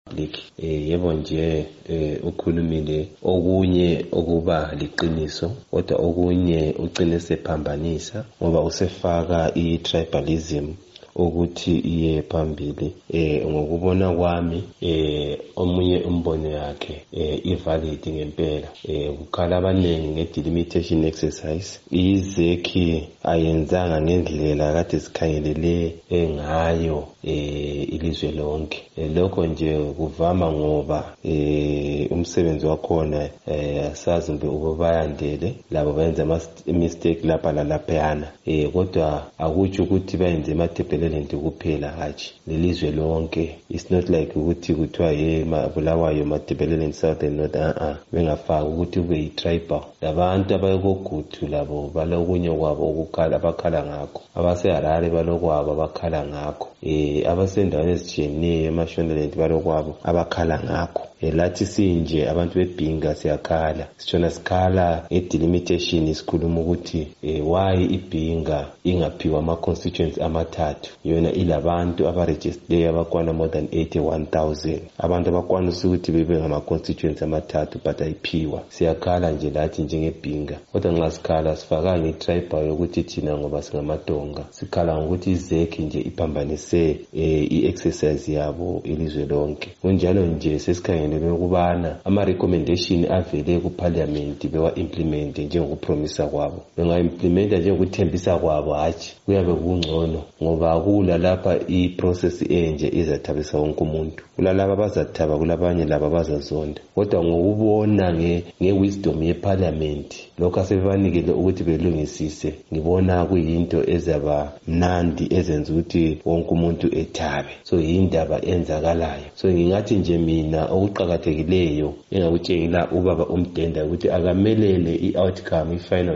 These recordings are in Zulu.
Yebo nje ukhulumile okunye okuba liqiniso kodwa okunye ugcine sephambanisa ngoba usefaka i-tribalism ukuthi iye phambili. Ngokubona kwami omunye umbono yakhe ivalid ngempela. Kukhala abaningi nge-delimitation exercise izekhi ayenzanga ngendlela kade sikhangelele ngayo ilizwe lonke. Lokho nje kuvama ngoba umsebenzi wakhona asazi mbe ubayandele labo bayenza mistake lapha lalaphayana, kodwa akutsho ukuthi bayenze amadevelopment kuphela hatshi lelizwe lonke. It's not like ukuthi kuthiwa Bulawayo madevelopment southern north, bengafaki ukuthi kube yi-tribal. Labantu abayokogudu labo balokunye kwabo ukukhala abakhala ngakho, abaseHarare balokwabo abakhala ngakho, abasendaweni ezitshiyeneyo eMashonaland balokwabo abakhala ngakho. Lathi sinje abantu beBhinga siyakhala, sitshona sikhala nge-delimitation, sikhuluma ukuthi why iBhinga ingaphiwa ama-constituents amathathu, yona ilabantu abaregistered abakwana more than 81,000 abantu abakwanisa ukuthi bebe ngama-constituents amathathu but ayiphiwa. Siyakhala nje lathi njengeBhinga, kodwa nxa sikhala sifaka nge-tribal yokuthi thina ngoba singamadonga sikhala ngokuthi izekhi nje iphambanise i-exercise yabo ilizwe lonke. Kunjalo nje sesikhangele ukubana ama-recommendation avele kuparliament bewa-implement njengokupromisa kwabo. Benga-implementa njengokuthembisa kwabo hatshi kuyabe kungcono ngoba kula lapha i-process enje izathabisa wonke umuntu. Kulalaba bazathaba, kulabanye laba bazazonda, kodwa ngokubona nge-wisdom ye-parliament lokho asebebanikele ukuthi belungisise, ngibona kuyinto ezaba mnandi ezenza ukuthi wonke umuntu ethabe. So yindaba enzakalayo. So ngingathi nje mina okuqakathekileyo engakutshengela ubaba uMdenda ukuthi akamelele i-outcome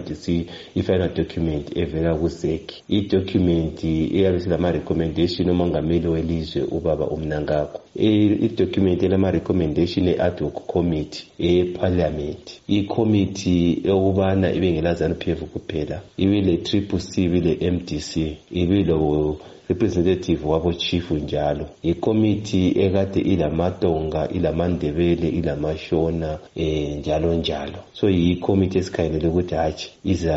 i-final document evela kuSEC. I-document eyabe silama-recommendation omongameli welizwe ubaba uMnangagwa, i-document elama-recommendation e-ad hoc committee e-parliament, i-committee eyokubana ibe ngela-ZANU-PF kuphela, ibile CCC, ibile MDC, ibile representative wabo chief njalo, i-committee ekade ilamatonga, ilamandebele, ilamashona njalo njalo. So yi-committee esikhangelele ukuthi hatshi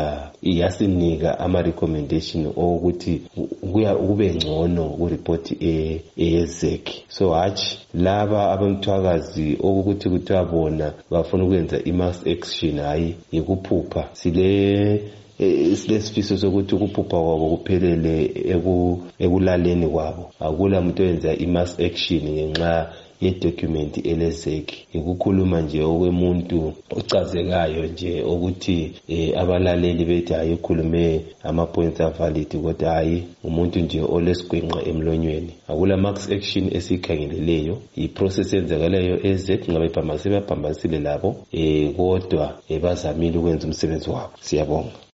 iyasinika ama-recommendation okuthi kube ngcono ku-report eyezekhi. So hatshi laba abamthwakazi okuthi kuthiwa bona bafuna ukwenza i-mass action, hayi yikuphupha. Silesifiso sokuthi ukuphupha kwabo kuphelele ekulaleni kwabo. Akula muntu oyenza i-mass action ngenxa ye-document elezekhi. Ukukhuluma nje okwemuntu ocazekayo nje ukuthi abalaleli bethi hayi ukhulume ama-points avalid, kodwa hayi umuntu nje olesigwenqa emlonyweni. Akula mass action esikhangeleleyo, i-process enzakalayo ezekhi ngabe baphambanisile labo, kodwa bazamile ukwenza umsebenzi wabo. Siyabonga.